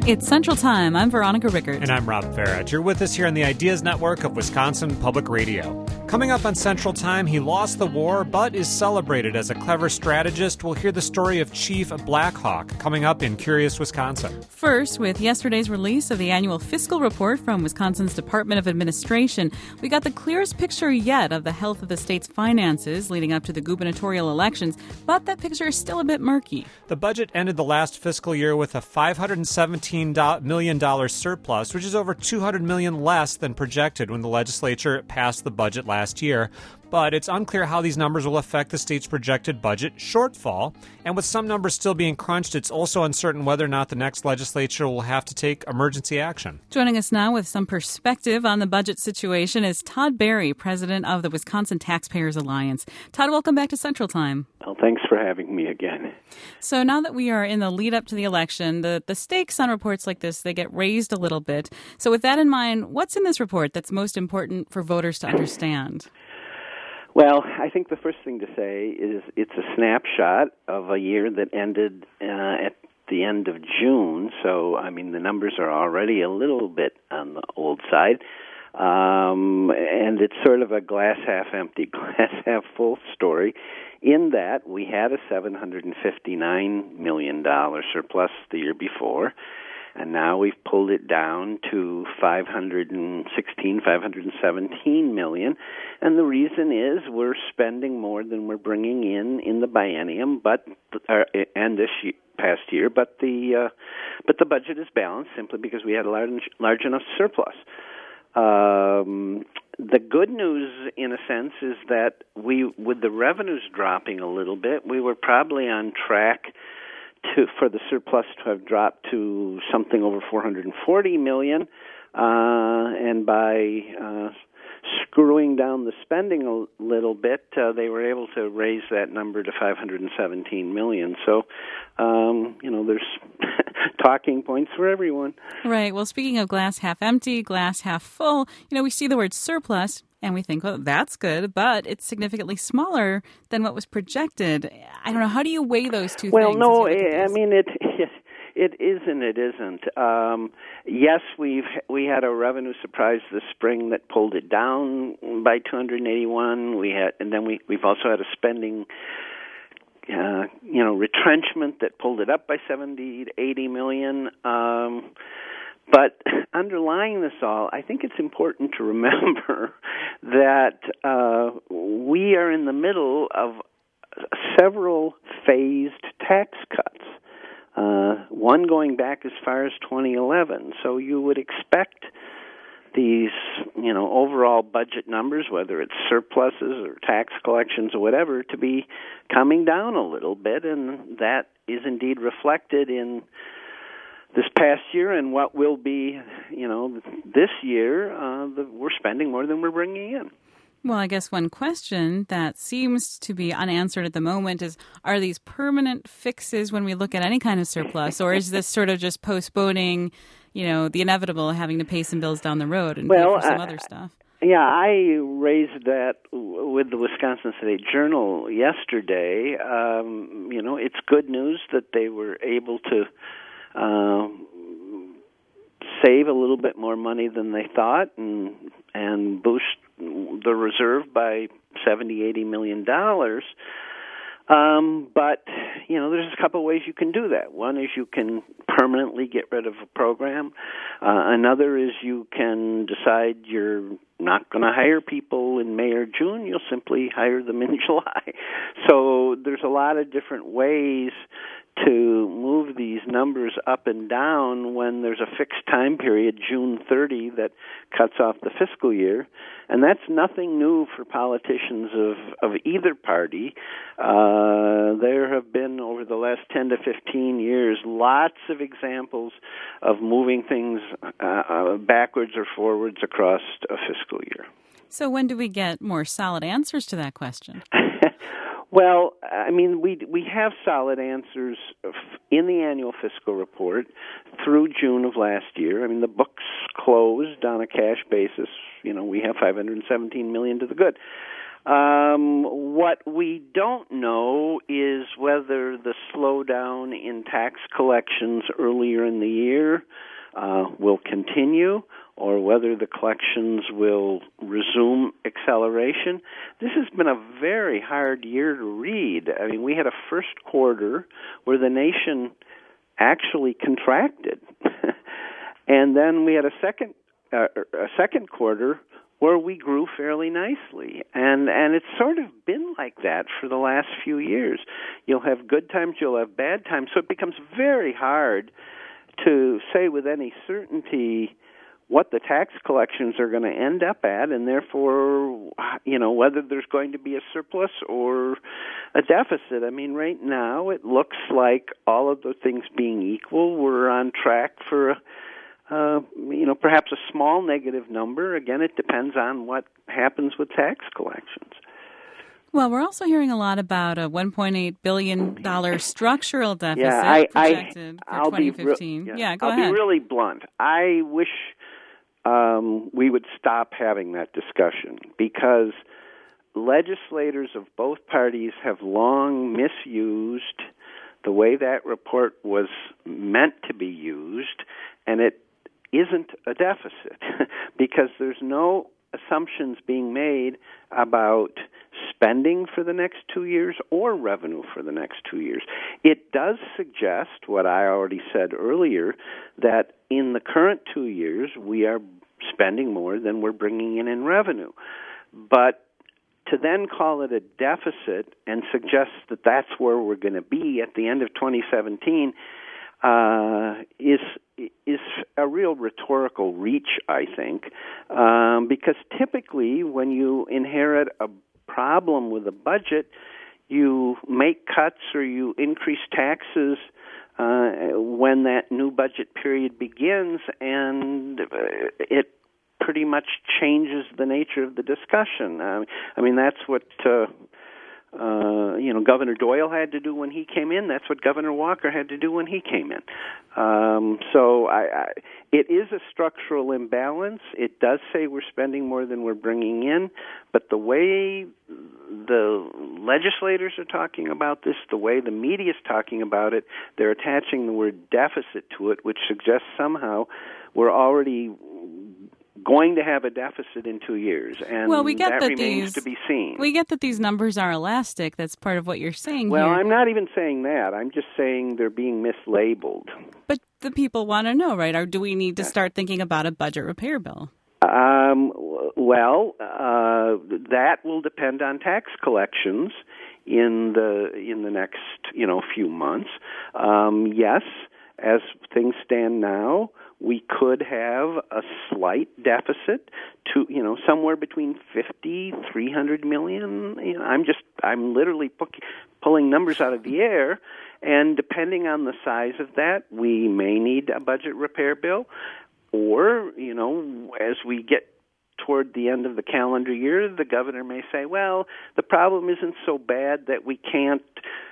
It's Central Time. I'm Veronica Rickert. And I'm Rob Farrett. You're with us here on the Ideas Network of Wisconsin Public Radio. Coming up on Central Time, he lost the war but is celebrated as a clever strategist. We'll hear the story of Chief Blackhawk coming up in Curious Wisconsin. First, with yesterday's release of the annual fiscal report from Wisconsin's Department of Administration, we got the clearest picture yet of the health of the state's finances leading up to the gubernatorial elections, but that picture is still a bit murky. The budget ended the last fiscal year with a $517 million surplus, which is over $200 million less than projected when the legislature passed the budget last year. But it's unclear how these numbers will affect the state's projected budget shortfall. And with some numbers still being crunched, it's also uncertain whether or not the next legislature will have to take emergency action. Joining us now with some perspective on the budget situation is Todd Berry, president of the Wisconsin Taxpayers Alliance. Todd, welcome back to Central Time. Well, thanks for having me again. So now that we are in the lead up to the election, the stakes on reports like this, they get raised a little bit. So with that in mind, what's in this report that's most important for voters to understand? Well, I think the first thing to say is it's a snapshot of a year that ended at the end of June. So, I mean, the numbers are already a little bit on the old side. And it's sort of a glass half empty, glass half full story in that we had a $759 million surplus the year before. And now we've pulled it down to $517 million. And the reason is we're spending more than we're bringing in the biennium, and this past year. But the budget is balanced simply because we had a large enough surplus. The good news, in a sense, is that with the revenues dropping a little bit, we were probably on track for the surplus to have dropped to something over $440 million, and by screwing down the spending a little bit, they were able to raise that number to $517 million. So, there's talking points for everyone. Right. Well, speaking of glass half empty, glass half full, we see the word surplus, and we think, well, that's good, but it's significantly smaller than what was projected. I don't know. How do you weigh those two things? Well, no, I mean, it is and it isn't. Yes, we had a revenue surprise this spring that pulled it down by 281. We've also had a spending retrenchment that pulled it up by 70 to 80 million. But underlying this all, I think it's important to remember that we are in the middle of several phased tax cuts, one going back as far as 2011. So you would expect these, overall budget numbers, whether it's surpluses or tax collections or whatever, to be coming down a little bit, and that is indeed reflected in this past year and what will be, this year. We're spending more than we're bringing in. Well, I guess one question that seems to be unanswered at the moment is, are these permanent fixes when we look at any kind of surplus, or is this sort of just postponing, the inevitable, having to pay some bills down the road and pay for some other stuff? Yeah, I raised that with the Wisconsin State Journal yesterday. It's good news that they were able to save a little bit more money than they thought and boost the reserve by $70-80 million. But, there's a couple of ways you can do that. One is you can permanently get rid of a program. Another is you can decide you're not going to hire people in May or June. You'll simply hire them in July. So there's a lot of different ways to move these numbers up and down when there's a fixed time period, June 30, that cuts off the fiscal year. And that's nothing new for politicians of either party. There have been, over the last 10 to 15 years, lots of examples of moving things backwards or forwards across a fiscal year. So when do we get more solid answers to that question? Well, I mean, we have solid answers in the annual fiscal report through June of last year. I mean, the books closed on a cash basis. We have $517 million to the good. What we don't know is whether the slowdown in tax collections earlier in the year will continue, or whether the collections will resume acceleration. This has been a very hard year to read. I mean, we had a first quarter where the nation actually contracted, and then we had a second quarter where we grew fairly nicely, and it's sort of been like that for the last few years. You'll have good times, you'll have bad times, so it becomes very hard to say with any certainty what the tax collections are going to end up at, and therefore, whether there's going to be a surplus or a deficit. I mean, right now it looks like, all of the things being equal, we're on track for perhaps a small negative number. Again, it depends on what happens with tax collections. Well, we're also hearing a lot about a $1.8 billion structural deficit projected for 2015. Go ahead. I'll be really blunt. I wish we would stop having that discussion, because legislators of both parties have long misused the way that report was meant to be used, and it isn't a deficit because there's no assumptions being made about spending for the next 2 years or revenue for the next 2 years. It does suggest what I already said earlier, that in the current 2 years we are spending more than we're bringing in revenue. But to then call it a deficit and suggest that that's where we're going to be at the end of 2017 is a real rhetorical reach, I think, because typically when you inherit a problem with a budget, you make cuts or you increase taxes when that new budget period begins, and it pretty much changes the nature of the discussion. I mean, that's what Governor Doyle had to do when he came in. That's what Governor Walker had to do when he came in. So it is a structural imbalance. It does say we're spending more than we're bringing in, but the way the legislators are talking about this, the way the media is talking about it, they're attaching the word deficit to it, which suggests somehow we're already going to have a deficit in 2 years, and we get that remains to be seen. We get that these numbers are elastic. That's part of what you're saying here. Well, I'm not even saying that. I'm just saying they're being mislabeled. But the people want to know, right? Or do we need to start thinking about a budget repair bill? That will depend on tax collections in the next few months. Yes, as things stand now, we could have a slight deficit to, somewhere between 50, 300 million. I'm literally pulling numbers out of the air, and depending on the size of that, we may need a budget repair bill, or, as we get toward the end of the calendar year, the governor may say, well, the problem isn't so bad that we can't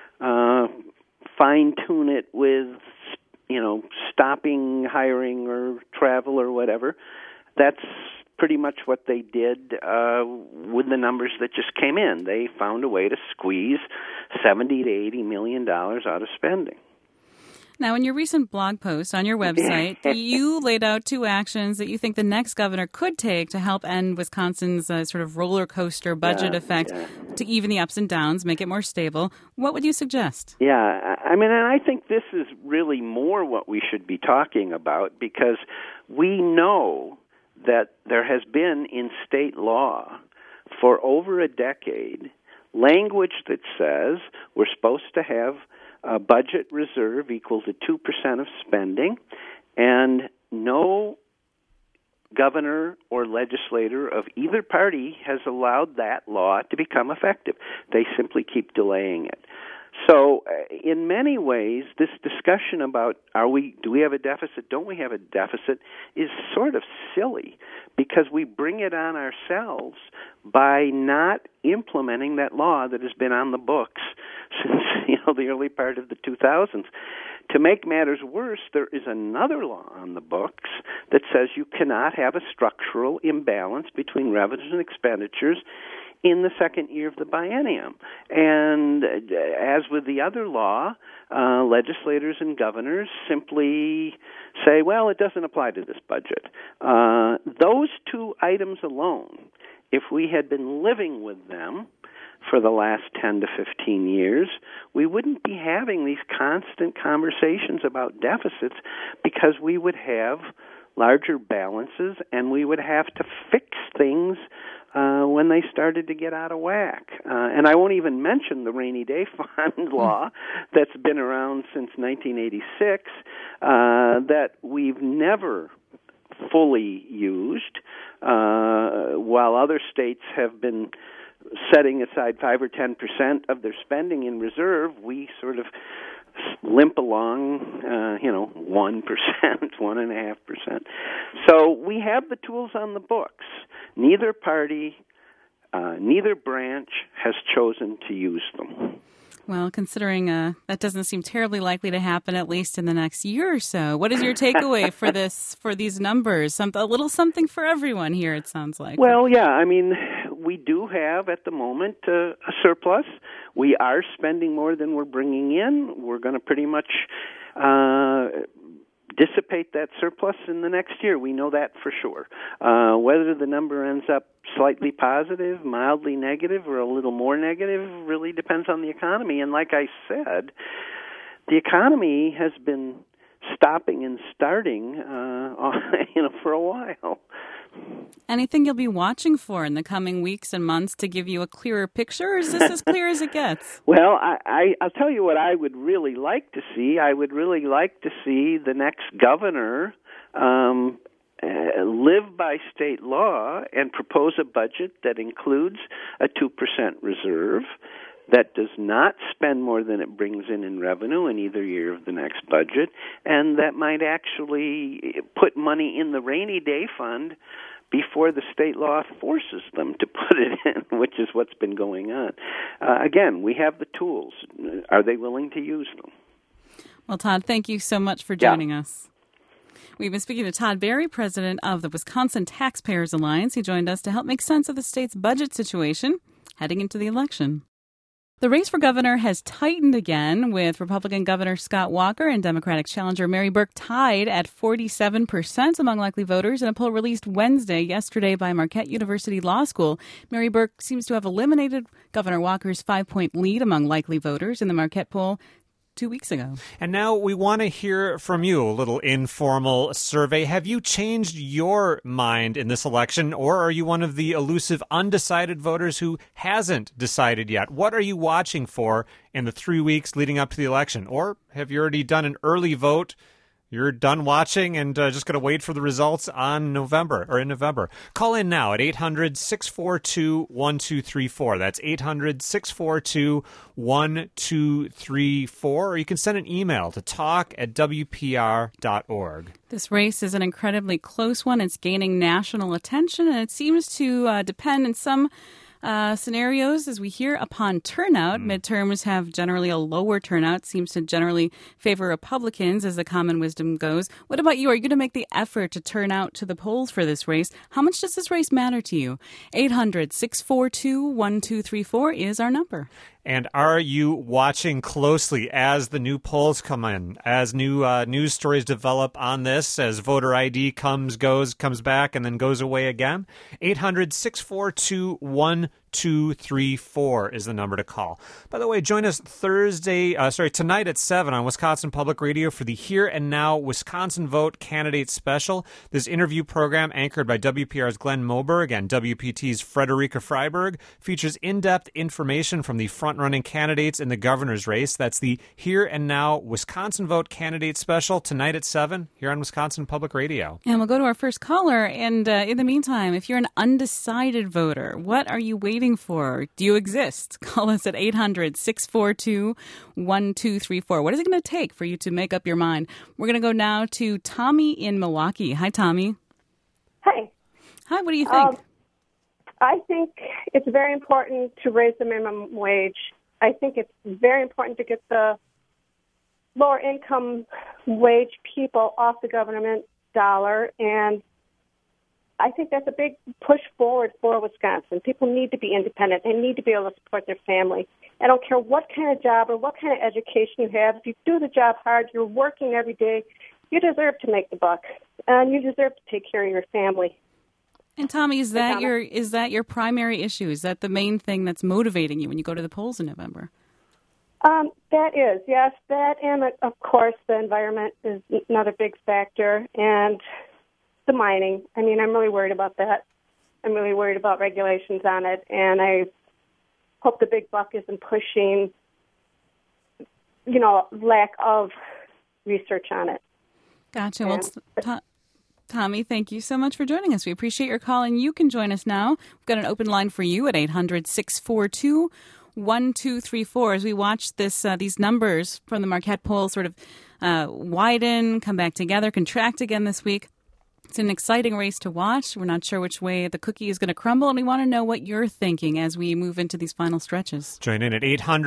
fine-tune it with stopping hiring or travel or whatever. That's pretty much what they did with the numbers that just came in. They found a way to squeeze $70 to $80 million out of spending. Now, in your recent blog post on your website, you laid out 2 actions that you think the next governor could take to help end Wisconsin's sort of roller coaster budget effect, to even the ups and downs, make it more stable. What would you suggest? Yeah, and I think this is really more what we should be talking about, because we know that there has been in state law for over a decade language that says we're supposed to have a budget reserve equal to 2% of spending, and no governor or legislator of either party has allowed that law to become effective. They simply keep delaying it. So in many ways, this discussion about do we have a deficit, don't we have a deficit, is sort of silly, because we bring it on ourselves by not implementing that law that has been on the books since the early part of the 2000s. To make matters worse, there is another law on the books that says you cannot have a structural imbalance between revenues and expenditures in the second year of the biennium. And as with the other law, legislators and governors simply say, well, it doesn't apply to this budget. Those two items alone, if we had been living with them for the last 10 to 15 years, we wouldn't be having these constant conversations about deficits, because we would have larger balances and we would have to fix things when they started to get out of whack. And I won't even mention the rainy day fund law that's been around since 1986 that we've never fully used, while other states have been setting aside 5 or 10% of their spending in reserve. We sort of limp along, 1%, 1.5%. So we have the tools on the books. Neither party, neither branch has chosen to use them. Well, considering that doesn't seem terribly likely to happen, at least in the next year or so, what is your takeaway for these numbers? A little something for everyone here, it sounds like. Well, yeah, I mean, we do have at the moment a surplus. We are spending more than we're bringing in. We're going to pretty much dissipate that surplus in the next year. We know that for sure. Whether the number ends up slightly positive, mildly negative, or a little more negative really depends on the economy. And like I said, the economy has been stopping and starting for a while. Anything you'll be watching for in the coming weeks and months to give you a clearer picture, or is this as clear as it gets? Well, I'll tell you what I would really like to see. I would really like to see the next governor live by state law and propose a budget that includes a 2% reserve, that does not spend more than it brings in revenue in either year of the next budget, and that might actually put money in the rainy day fund before the state law forces them to put it in, which is what's been going on. Again, we have the tools. Are they willing to use them? Well, Todd, thank you so much for joining us. We've been speaking to Todd Berry, president of the Wisconsin Taxpayers Alliance. He joined us to help make sense of the state's budget situation heading into the election. The race for governor has tightened again, with Republican Governor Scott Walker and Democratic challenger Mary Burke tied at 47% among likely voters in a poll released yesterday by Marquette University Law School. Mary Burke seems to have eliminated Governor Walker's 5-point lead among likely voters in the Marquette poll 2 weeks ago. And now we want to hear from you, a little informal survey. Have you changed your mind in this election, or are you one of the elusive undecided voters who hasn't decided yet? What are you watching for in the 3 weeks leading up to the election? Or have you already done an early vote? You're done watching and just going to wait for the results in November. Call in now at 800-642-1234. That's 800-642-1234. Or you can send an email to talk@wpr.org. This race is an incredibly close one. It's gaining national attention, and it seems to depend in some scenarios, as we hear, upon turnout. Midterms have generally a lower turnout, seems to generally favor Republicans, as the common wisdom goes. What about you? Are you going to make the effort to turn out to the polls for this race? How much does this race matter to you? 800-642-1234 is our number. And are you watching closely as the new polls come in, as new news stories develop on this, as voter ID comes back, and then goes away again? 800-642-1234 is the number to call. By the way, join us tonight at 7 on Wisconsin Public Radio for the Here and Now Wisconsin Vote Candidate Special. This interview program, anchored by WPR's Glenn Moberg and WPT's Frederica Freiberg, features in-depth information from the front-running candidates in the governor's race. That's the Here and Now Wisconsin Vote Candidate Special tonight at 7 here on Wisconsin Public Radio. And we'll go to our first caller. And in the meantime, if you're an undecided voter, what are you waiting for? Do you exist? Call us at 800-642-1234. What is it going to take for you to make up your mind? We're going to go now to Tommy in Milwaukee. Hi, Tommy. Hi. Hi, what do you think? I think it's very important to raise the minimum wage. I think it's very important to get the lower income wage people off the government dollar. And I think that's a big push forward for Wisconsin. People need to be independent. They need to be able to support their family. I don't care what kind of job or what kind of education you have. If you do the job hard, you're working every day, you deserve to make the buck, and you deserve to take care of your family. And Tommy, is that your primary issue? Is that the main thing that's motivating you when you go to the polls in November? That is, yes. That, and of course, the environment is another big factor, and the mining. I mean, I'm really worried about that. I'm really worried about regulations on it, and I hope the big buck isn't pushing, lack of research on it. Gotcha. Well, Tommy, thank you so much for joining us. We appreciate your call, and you can join us now. We've got an open line for you at 800-642-1234 as we watch these numbers from the Marquette poll sort of widen, come back together, contract again this week. It's an exciting race to watch. We're not sure which way the cookie is going to crumble, and we want to know what you're thinking as we move into these final stretches. Join in at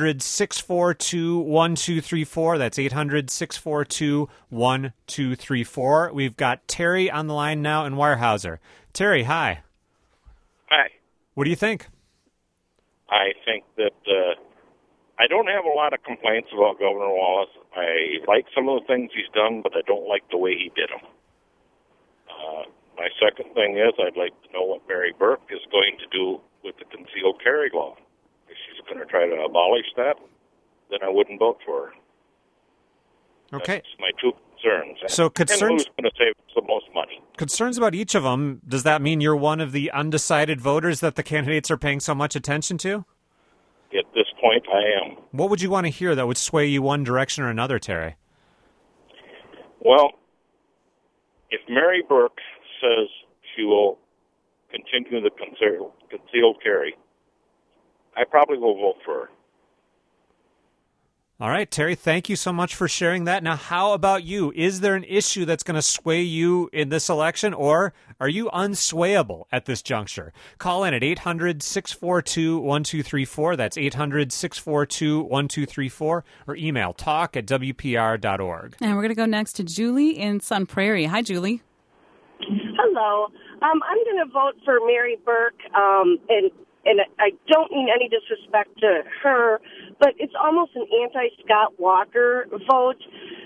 800-642-1234. That's 800-642-1234. We've got Terry on the line now in Weyerhaeuser. Terry, hi. Hi. What do you think? I think that I don't have a lot of complaints about Governor Wallace. I like some of the things he's done, but I don't like the way he did them. My second thing is I'd like to know what Mary Burke is going to do with the concealed carry law. If she's going to try to abolish that, then I wouldn't vote for her. Okay. That's my two concerns. So concerns, and who's going to save the most money? Concerns about each of them, does that mean you're one of the undecided voters that the candidates are paying so much attention to? At this point, I am. What would you want to hear that would sway you one direction or another, Terry? Well, if Mary Burke says she will continue the concealed carry, I probably will vote for her. All right, Terry, thank you so much for sharing that. Now, how about you? Is there an issue that's going to sway you in this election, or are you unswayable at this juncture? Call in at 800-642-1234. That's 800-642-1234, or email talk@wpr.org. And we're going to go next to Julie in Sun Prairie. Hi, Julie. Hello. I'm going to vote for Mary Burke, and I don't mean any disrespect to her, but it's almost an anti-Scott Walker vote.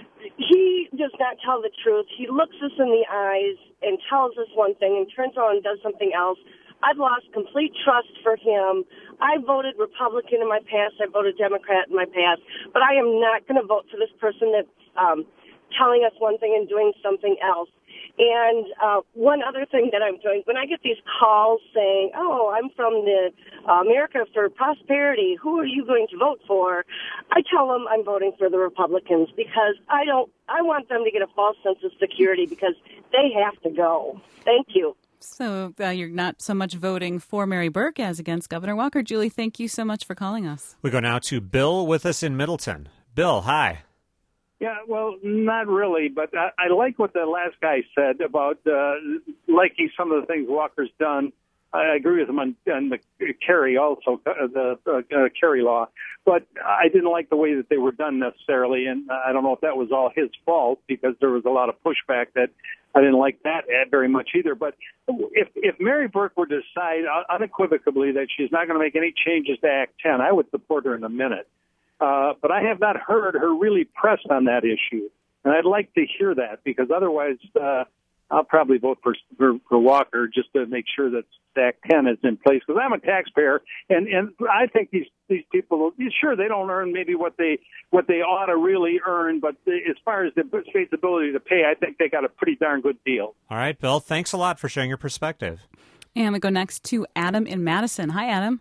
He does not tell the truth. He looks us in the eyes and tells us one thing and turns around and does something else. I've lost complete trust for him. I voted Republican in my past. I voted Democrat in my past. But I am not going to vote for this person that's telling us one thing and doing something else. And one other thing that I'm doing, when I get these calls saying, oh, I'm from the America for Prosperity, who are you going to vote for? I tell them I'm voting for the Republicans because I want them to get a false sense of security because they have to go. Thank you. So you're not so much voting for Mary Burke as against Governor Walker. Julie, thank you so much for calling us. We go now to Bill with us in Middleton. Bill, hi. Yeah, well, not really, but I like what the last guy said about liking some of the things Walker's done. I agree with him on the carry also, the carry law, but I didn't like the way that they were done necessarily, and I don't know if that was all his fault because there was a lot of pushback that I didn't like that very much either. But if Mary Burke were to decide unequivocally that she's not going to make any changes to Act 10, I would support her in a minute. But I have not heard her really press on that issue, and I'd like to hear that because otherwise I'll probably vote for Walker just to make sure that Act 10 is in place because I'm a taxpayer, and I think these people, sure, they don't earn maybe what they ought to really earn, but as far as the state's ability to pay, I think they got a pretty darn good deal. All right, Bill, thanks a lot for sharing your perspective. And we go next to Adam in Madison. Hi, Adam.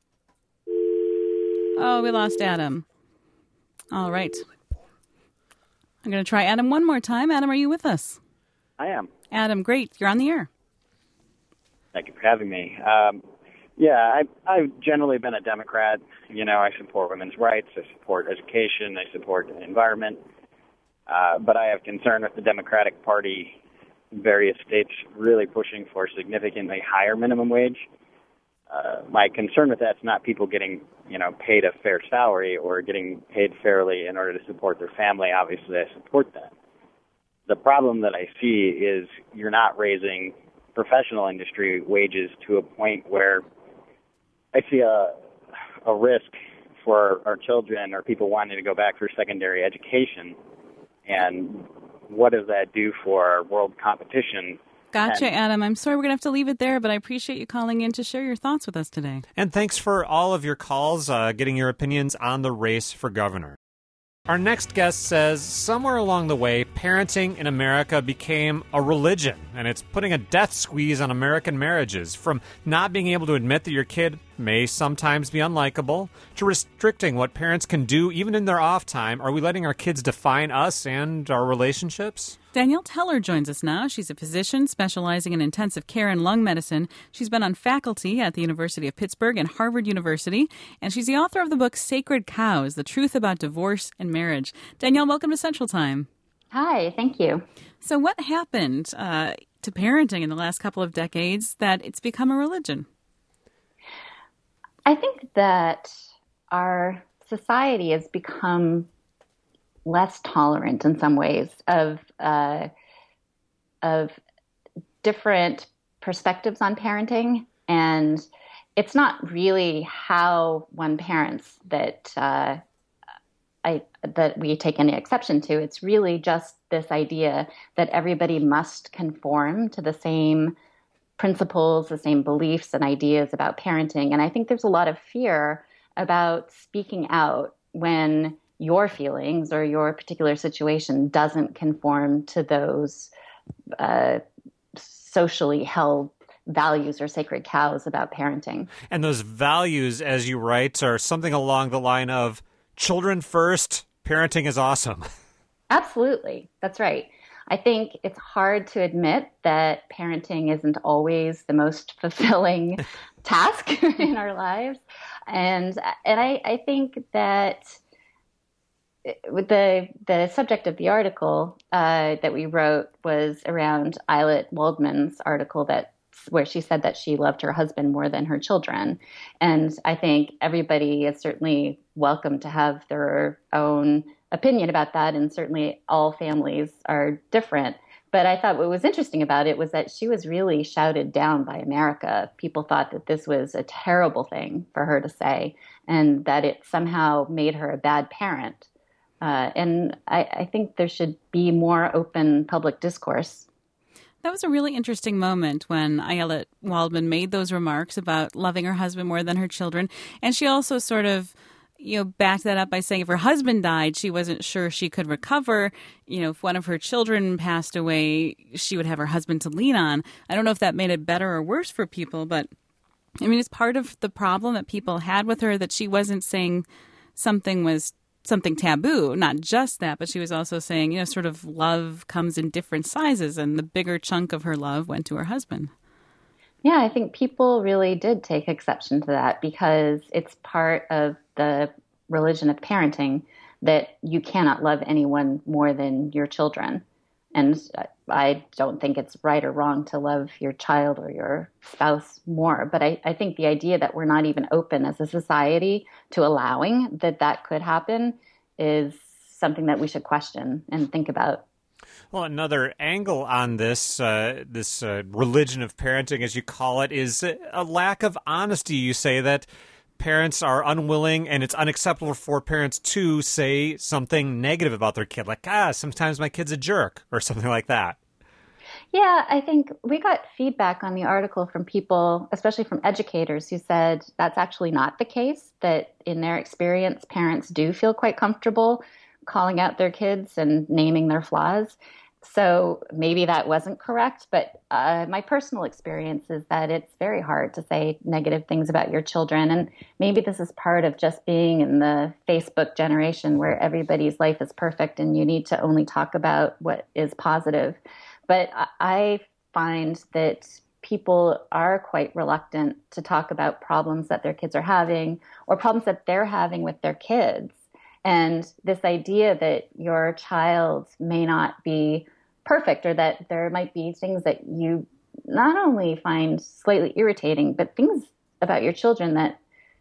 Oh, we lost Adam. All right. I'm going to try Adam one more time. Adam, are you with us? I am. Adam, great. You're on the air. Thank you for having me. I've generally been a Democrat. You know, I support women's rights. I support education. I support the environment. But I have concern with the Democratic Party in various states really pushing for significantly higher minimum wage. My concern with that's not people getting, paid a fair salary or getting paid fairly in order to support their family. Obviously, I support that. The problem that I see is you're not raising professional industry wages to a point where I see a risk for our children or people wanting to go back for secondary education. And what does that do for our world competition? Gotcha, Adam. I'm sorry we're going to have to leave it there, but I appreciate you calling in to share your thoughts with us today. And thanks for all of your calls, getting your opinions on the race for governor. Our next guest says, somewhere along the way, parenting in America became a religion, and it's putting a death squeeze on American marriages, from not being able to admit that your kid may sometimes be unlikable, to restricting what parents can do even in their off time. Are we letting our kids define us and our relationships? Danielle Teller joins us now. She's a physician specializing in intensive care and lung medicine. She's been on faculty at the University of Pittsburgh and Harvard University, and she's the author of the book Sacred Cows, The Truth About Divorce and Marriage. Danielle, welcome to Central Time. Hi, thank you. So what happened to parenting in the last couple of decades that it's become a religion? I think that our society has become less tolerant in some ways of different perspectives on parenting, and it's not really how one parents that we take any exception to. It's really just this idea that everybody must conform to the same principles, the same beliefs and ideas about parenting. And I think there's a lot of fear about speaking out when your feelings or your particular situation doesn't conform to those socially held values or sacred cows about parenting. And those values, as you write, are something along the line of children first, parenting is awesome. Absolutely. That's right. I think it's hard to admit that parenting isn't always the most fulfilling task in our lives. And I think that with the subject of the article that we wrote was around Ayelet Waldman's article where she said that she loved her husband more than her children. And I think everybody is certainly welcome to have their own opinion about that, and certainly all families are different. But I thought what was interesting about it was that she was really shouted down by America. People thought that this was a terrible thing for her to say, and that it somehow made her a bad parent. And I think there should be more open public discourse. That was a really interesting moment when Ayelet Waldman made those remarks about loving her husband more than her children. And she also sort of, backed that up by saying if her husband died, she wasn't sure she could recover. If one of her children passed away, she would have her husband to lean on. I don't know if that made it better or worse for people, but it's part of the problem that people had with her, that she wasn't saying something was something taboo. Not just that, but she was also saying, sort of love comes in different sizes, and the bigger chunk of her love went to her husband. Yeah, I think people really did take exception to that because it's part of the religion of parenting that you cannot love anyone more than your children. And I don't think it's right or wrong to love your child or your spouse more. But I think the idea that we're not even open as a society to allowing that could happen is something that we should question and think about. Well, another angle on this religion of parenting, as you call it, is a lack of honesty. You say that parents are unwilling, and it's unacceptable for parents to say something negative about their kid, like, sometimes my kid's a jerk, or something like that. Yeah, I think we got feedback on the article from people, especially from educators, who said that's actually not the case, that in their experience, parents do feel quite comfortable calling out their kids and naming their flaws. So maybe that wasn't correct, but my personal experience is that it's very hard to say negative things about your children. And maybe this is part of just being in the Facebook generation where everybody's life is perfect and you need to only talk about what is positive. But I find that people are quite reluctant to talk about problems that their kids are having or problems that they're having with their kids. And this idea that your child may not be perfect, or that there might be things that you not only find slightly irritating, but things about your children that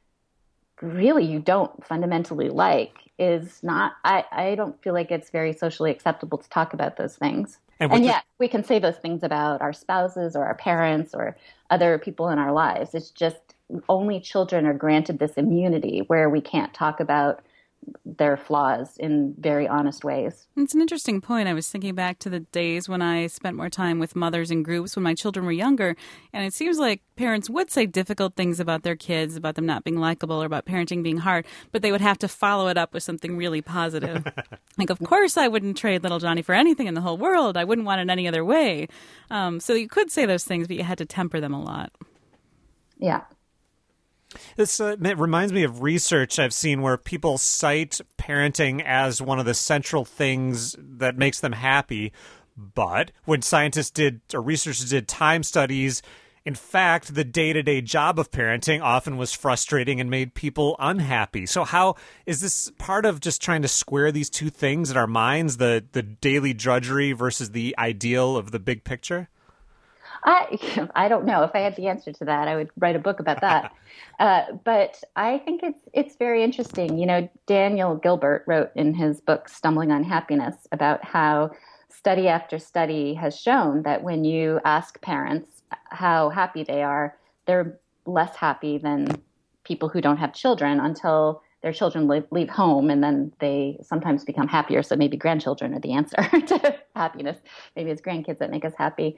really you don't fundamentally like, is not, I don't feel like it's very socially acceptable to talk about those things. And yet we can say those things about our spouses or our parents or other people in our lives. It's just only children are granted this immunity where we can't talk about their flaws in very honest ways. It's an interesting point. I was thinking back to the days when I spent more time with mothers in groups when my children were younger, and it seems like parents would say difficult things about their kids, about them not being likable or about parenting being hard, but they would have to follow it up with something really positive. Like, of course I wouldn't trade little Johnny for anything in the whole world. I wouldn't want it any other way. So you could say those things, but you had to temper them a lot. Yeah. This it reminds me of research I've seen where people cite parenting as one of the central things that makes them happy. But when researchers did time studies, in fact, the day-to-day job of parenting often was frustrating and made people unhappy. So how is this part of just trying to square these two things in our minds, the daily drudgery versus the ideal of the big picture? I don't know. If I had the answer to that, I would write a book about that. But I think it's very interesting. You know, Daniel Gilbert wrote in his book, Stumbling on Happiness, about how study after study has shown that when you ask parents how happy they are, they're less happy than people who don't have children until their children leave home, and then they sometimes become happier. So maybe grandchildren are the answer to happiness. Maybe it's grandkids that make us happy.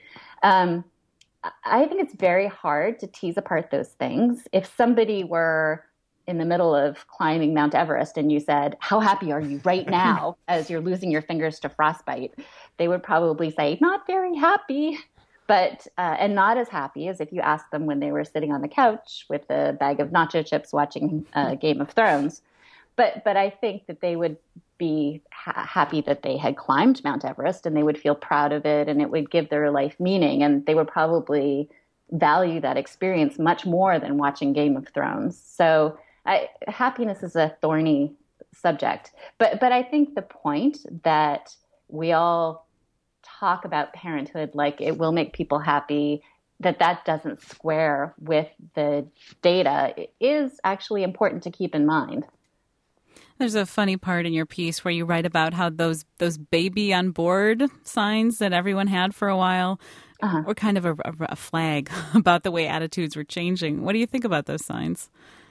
I think it's very hard to tease apart those things. If somebody were in the middle of climbing Mount Everest and you said, how happy are you right now as you're losing your fingers to frostbite? They would probably say, not very happy, but and not as happy as if you asked them when they were sitting on the couch with a bag of nacho chips watching Game of Thrones. But I think that they would be happy that they had climbed Mount Everest, and they would feel proud of it, and it would give their life meaning, and they would probably value that experience much more than watching Game of Thrones. So happiness is a thorny subject, but I think the point that we all talk about parenthood like it will make people happy, that doesn't square with the data, is actually important to keep in mind. There's a funny part in your piece where you write about how those baby on board signs that everyone had for a while were kind of a flag about the way attitudes were changing. What do you think about those signs?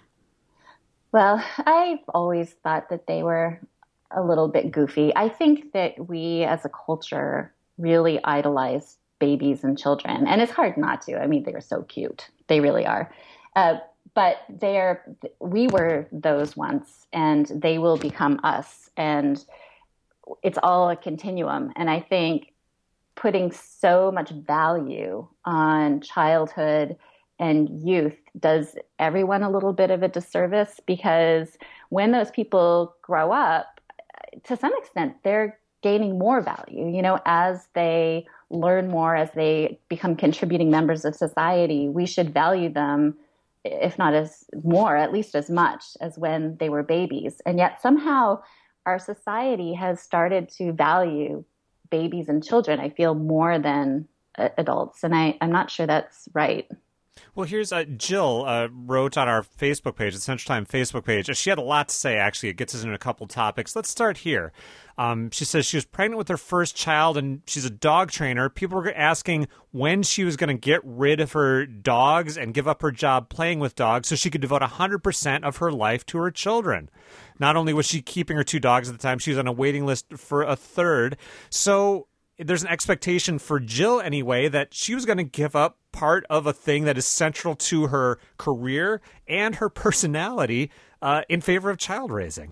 Well, I've always thought that they were a little bit goofy. I think that we as a culture really idolize babies and children, and it's hard not to. I mean, they are so cute. They really are. But we were those once, and they will become us. And it's all a continuum. And I think putting so much value on childhood and youth does everyone a little bit of a disservice, because when those people grow up, to some extent, they're gaining more value, you know, as they learn more, as they become contributing members of society. We should value them, if not as more, at least as much as when they were babies. And yet somehow our society has started to value babies and children, I feel, more than adults. And I'm not sure that's right. Well, here's Jill wrote on our Facebook page, the Central Time Facebook page. She had a lot to say, actually. It gets us into a couple topics. Let's start here. She says she was pregnant with her first child, and she's a dog trainer. People were asking when she was going to get rid of her dogs and give up her job playing with dogs so she could devote 100% of her life to her children. Not only was she keeping her two dogs at the time, she was on a waiting list for a third. So there's an expectation for Jill, anyway, that she was going to give up part of a thing that is central to her career and her personality in favor of child raising.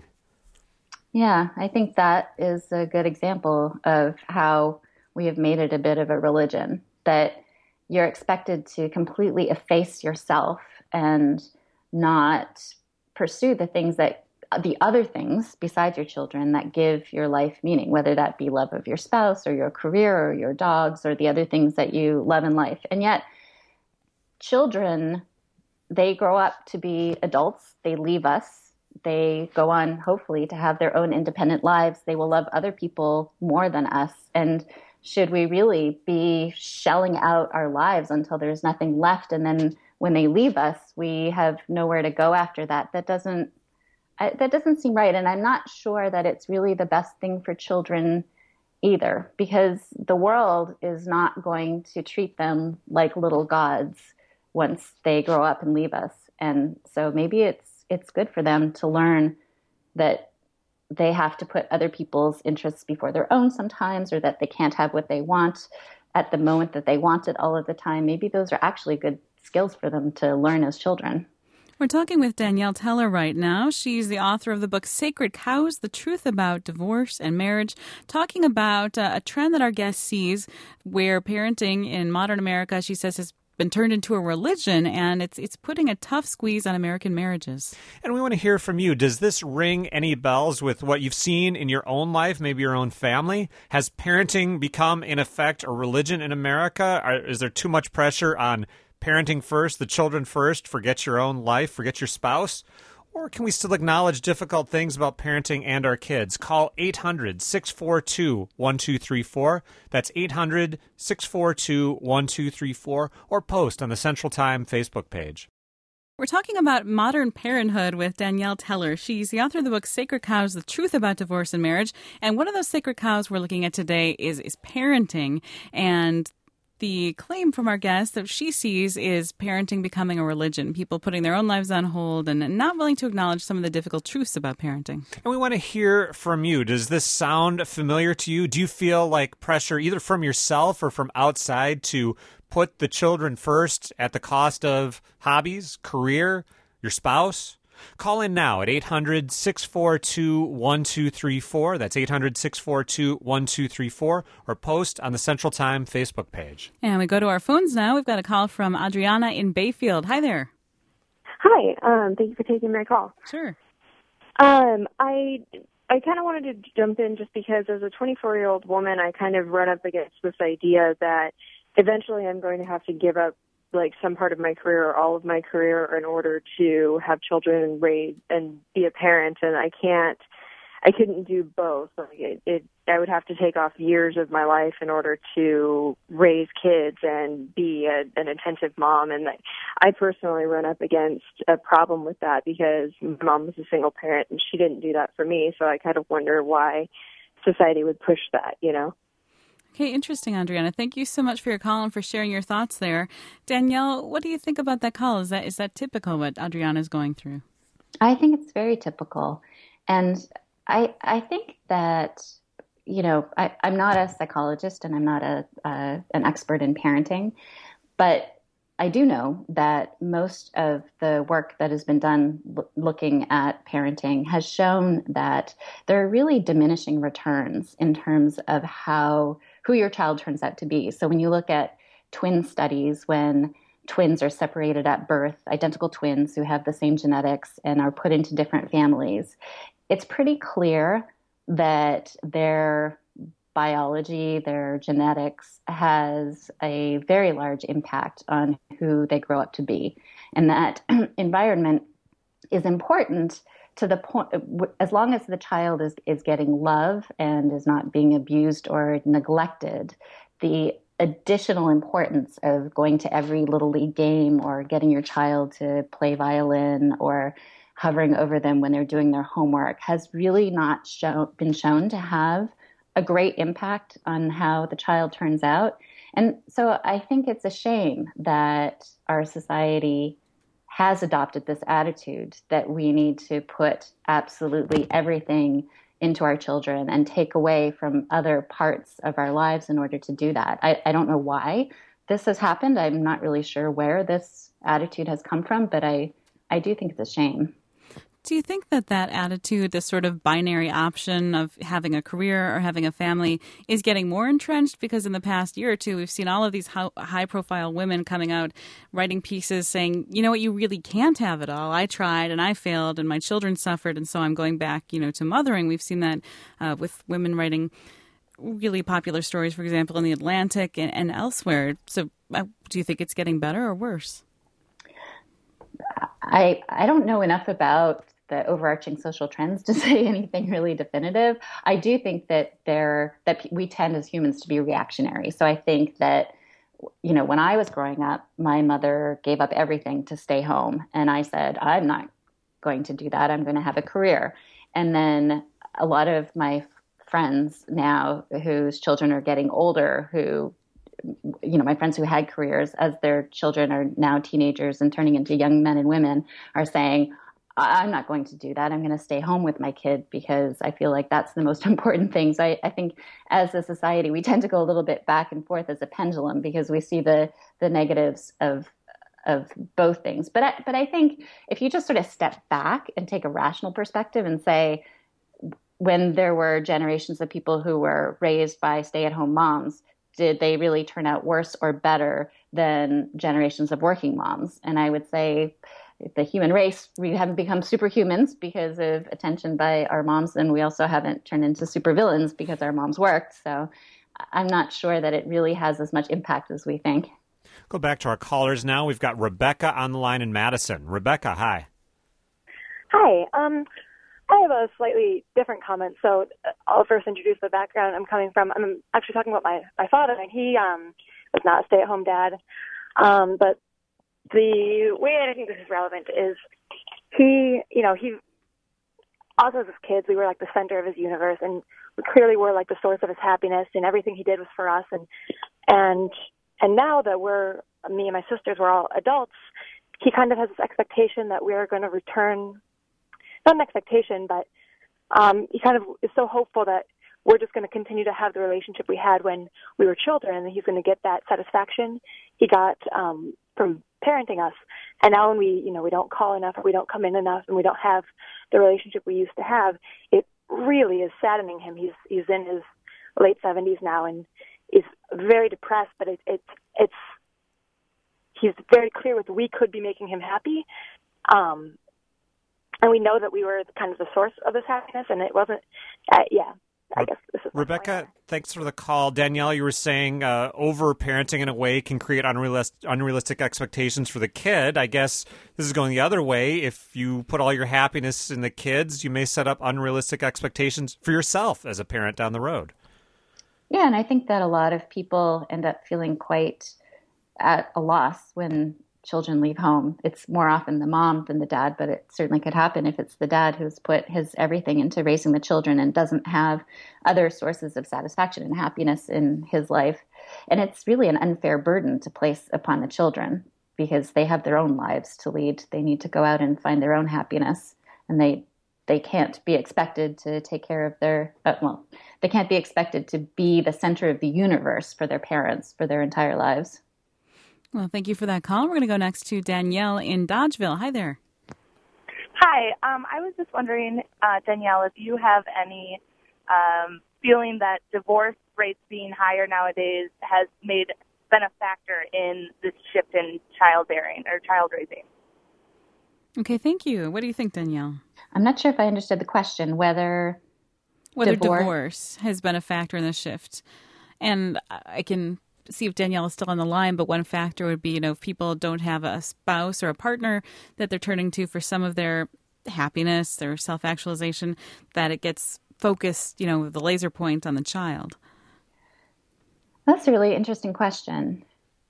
Yeah, I think that is a good example of how we have made it a bit of a religion, that you're expected to completely efface yourself and not pursue the other things besides your children that give your life meaning, whether that be love of your spouse or your career or your dogs or the other things that you love in life. And yet children, they grow up to be adults. They leave us. They go on, hopefully, to have their own independent lives. They will love other people more than us. And should we really be shelling out our lives until there's nothing left? And then when they leave us, we have nowhere to go after that. That doesn't seem right. And I'm not sure that it's really the best thing for children either, because the world is not going to treat them like little gods once they grow up and leave us. And so maybe it's good for them to learn that they have to put other people's interests before their own sometimes, or that they can't have what they want at the moment that they want it all of the time. Maybe those are actually good skills for them to learn as children. We're talking with Danielle Teller right now. She's the author of the book Sacred Cows, The Truth About Divorce and Marriage, talking about a trend that our guest sees where parenting in modern America, she says, has been turned into a religion, and it's putting a tough squeeze on American marriages. And we want to hear from you. Does this ring any bells with what you've seen in your own life, maybe your own family? Has parenting become, in effect, a religion in America? Is there too much pressure on parenting first, the children first, forget your own life, forget your spouse? Or can we still acknowledge difficult things about parenting and our kids? Call 800-642-1234. That's 800-642-1234. Or post on the Central Time Facebook page. We're talking about modern parenthood with Danielle Teller. She's the author of the book Sacred Cows, The Truth About Divorce and Marriage. And one of those sacred cows we're looking at today is parenting. And the claim from our guest that she sees is parenting becoming a religion, people putting their own lives on hold and not willing to acknowledge some of the difficult truths about parenting. And we want to hear from you. Does this sound familiar to you? Do you feel like pressure either from yourself or from outside to put the children first at the cost of hobbies, career, your spouse? Call in now at 800-642-1234. That's 800-642-1234. Or post on the Central Time Facebook page. And we go to our phones now. We've got a call from Adriana in Bayfield. Hi there. Hi. Thank you for taking my call. Sure. I kind of wanted to jump in just because as a 24-year-old woman, I kind of run up against this idea that eventually I'm going to have to give up like some part of my career or all of my career in order to have children and raise and be a parent, and I couldn't do both. Like I would have to take off years of my life in order to raise kids and be an attentive mom. And I personally run up against a problem with that because my mom was a single parent and she didn't do that for me. So I kind of wonder why society would push that, you know? Okay, interesting, Adriana. Thank you so much for your call and for sharing your thoughts there. Danielle, what do you think about that call? Is that typical what Adriana is going through? I think it's very typical. And I think that, you know, I'm not a psychologist and I'm not an expert in parenting, but I do know that most of the work that has been done looking at parenting has shown that there are really diminishing returns in terms of who your child turns out to be. So when you look at twin studies, when twins are separated at birth, identical twins who have the same genetics and are put into different families, it's pretty clear that their biology, their genetics has a very large impact on who they grow up to be. And that environment is important to the point, as long as the child is getting love and is not being abused or neglected, the additional importance of going to every Little League game or getting your child to play violin or hovering over them when they're doing their homework has really not been shown to have a great impact on how the child turns out. And so I think it's a shame that our society has adopted this attitude that we need to put absolutely everything into our children and take away from other parts of our lives in order to do that. I don't know why this has happened. I'm not really sure where this attitude has come from, but I do think it's a shame. Do you think that attitude, this sort of binary option of having a career or having a family, is getting more entrenched? Because in the past year or two, we've seen all of these high-profile women coming out, writing pieces saying, you know what, you really can't have it all. I tried and I failed and my children suffered, and so I'm going back, to mothering. We've seen that with women writing really popular stories, for example, in The Atlantic and elsewhere. So do you think it's getting better or worse? I don't know enough about the overarching social trends to say anything really definitive. I do think that we tend as humans to be reactionary. So I think that, when I was growing up, my mother gave up everything to stay home. And I said, I'm not going to do that. I'm going to have a career. And then a lot of my friends now whose children are getting older, who, my friends who had careers as their children are now teenagers and turning into young men and women are saying, I'm not going to do that. I'm going to stay home with my kid because I feel like that's the most important thing. So I think as a society, we tend to go a little bit back and forth as a pendulum because we see the negatives of both things. But I think if you just sort of step back and take a rational perspective and say, when there were generations of people who were raised by stay-at-home moms, did they really turn out worse or better than generations of working moms? And I would say the human race, we haven't become superhumans because of attention by our moms, and we also haven't turned into supervillains because our moms worked. So I'm not sure that it really has as much impact as we think. Go back to our callers now. We've got Rebecca on the line in Madison. Rebecca, hi. Hi. I have a slightly different comment. So I'll first introduce the background I'm coming from. I'm actually talking about my father, and he was not a stay-at-home dad. But the way that I think this is relevant is he also as kids, we were like the center of his universe, and we clearly were like the source of his happiness, and everything he did was for us. And now that me and my sisters were all adults, he kind of has this expectation that we're going to return, not an expectation, but he kind of is so hopeful that we're just going to continue to have the relationship we had when we were children, and he's going to get that satisfaction he got from parenting us. And now when we don't call enough, or we don't come in enough, and we don't have the relationship we used to have, it really is saddening him. He's in his late 70s now, and is very depressed, but he's very clear with we could be making him happy. And we know that we were kind of the source of this happiness, and it wasn't, I guess this is Rebecca, thanks for the call. Danielle, you were saying over-parenting in a way can create unrealistic expectations for the kid. I guess this is going the other way. If you put all your happiness in the kids, you may set up unrealistic expectations for yourself as a parent down the road. Yeah, and I think that a lot of people end up feeling quite at a loss when children leave home. It's more often the mom than the dad, but it certainly could happen if it's the dad who's put his everything into raising the children and doesn't have other sources of satisfaction and happiness in his life. And it's really an unfair burden to place upon the children because they have their own lives to lead. They need to go out and find their own happiness, and they can't be expected to take care of they can't be expected to be the center of the universe for their parents for their entire lives. Well, thank you for that call. We're going to go next to Danielle in Dodgeville. Hi there. Hi. I was just wondering, Danielle, if you have any feeling that divorce rates being higher nowadays has been a factor in this shift in childbearing or child raising. Okay, thank you. What do you think, Danielle? I'm not sure if I understood the question, whether divorce has been a factor in the shift. And I can see if Danielle is still on the line, but one factor would be, if people don't have a spouse or a partner that they're turning to for some of their happiness, their self-actualization, that it gets focused, the laser point on the child. That's a really interesting question.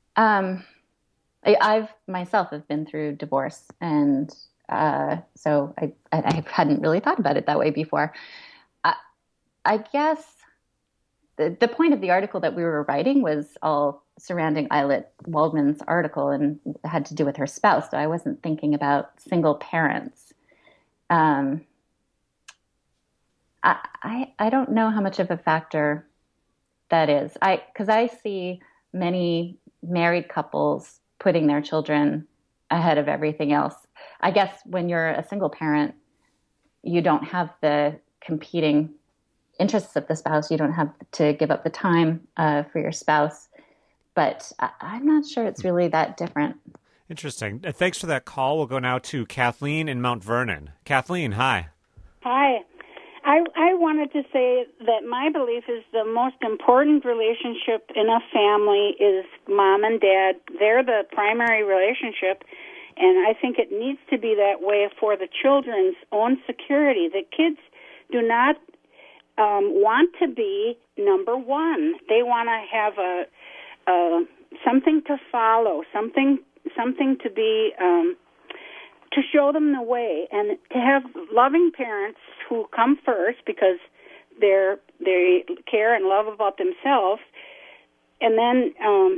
I've myself have been through divorce, and so I hadn't really thought about it that way before. I guess the point of the article that we were writing was all surrounding Eilert Waldman's article and had to do with her spouse, so I wasn't thinking about single parents. I don't know how much of a factor that is. Because I see many married couples putting their children ahead of everything else. I guess when you're a single parent, you don't have the competing interests of the spouse. You don't have to give up the time for your spouse. But I'm not sure it's really that different. Interesting. Thanks for that call. We'll go now to Kathleen in Mount Vernon. Kathleen, hi. Hi. I wanted to say that my belief is the most important relationship in a family is mom and dad. They're the primary relationship, and I think it needs to be that way for the children's own security. The kids do not want to be number one. They want to have something to follow, something to be to show them the way, and to have loving parents who come first because their care and love about themselves. And then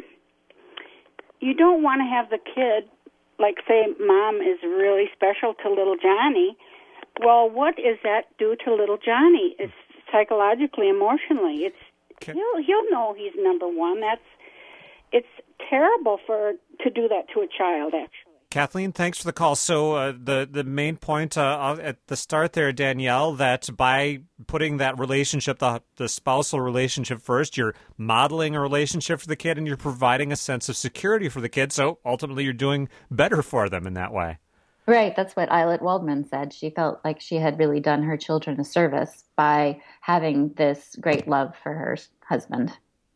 you don't want to have the kid, like say mom is really special to little Johnny. Well, what does that do to little Johnny? It's psychologically, emotionally. He'll know he's number one. It's terrible to do that to a child, actually. Kathleen, thanks for the call. So the main point at the start there, Danielle, that by putting that relationship, the spousal relationship first, you're modeling a relationship for the kid and you're providing a sense of security for the kid. So ultimately you're doing better for them in that way. Right. That's what Eilert Waldman said. She felt like she had really done her children a service by having this great love for her husband.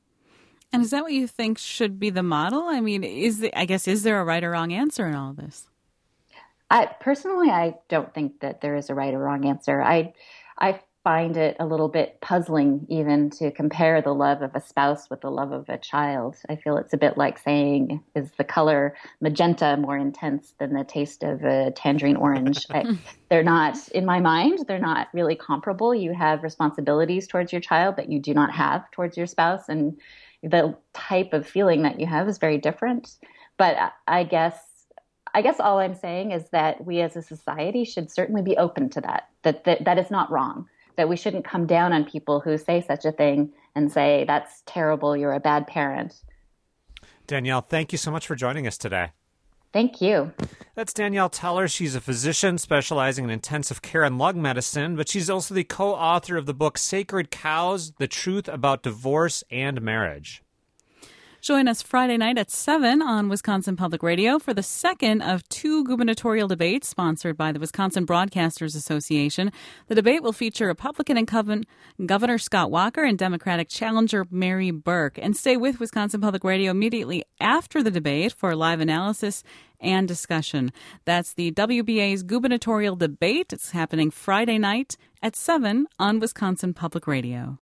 And is that what you think should be the model? I mean, is there a right or wrong answer in all of this? Personally, I don't think that there is a right or wrong answer. I find it a little bit puzzling even to compare the love of a spouse with the love of a child. I feel it's a bit like saying, is the color magenta more intense than the taste of a tangerine orange? They're not, in my mind, they're not really comparable. You have responsibilities towards your child that you do not have towards your spouse, and the type of feeling that you have is very different. But I guess all I'm saying is that we as a society should certainly be open to that is not wrong, that we shouldn't come down on people who say such a thing and say, that's terrible, you're a bad parent. Danielle, thank you so much for joining us today. Thank you. That's Danielle Teller. She's a physician specializing in intensive care and lung medicine, but she's also the co-author of the book Sacred Cows, The Truth About Divorce and Marriage. Join us Friday night at 7 on Wisconsin Public Radio for the second of 2 gubernatorial debates sponsored by the Wisconsin Broadcasters Association. The debate will feature Republican incumbent Governor Scott Walker and Democratic challenger Mary Burke. And stay with Wisconsin Public Radio immediately after the debate for live analysis and discussion. That's the WBA's gubernatorial debate. It's happening Friday night at 7 on Wisconsin Public Radio.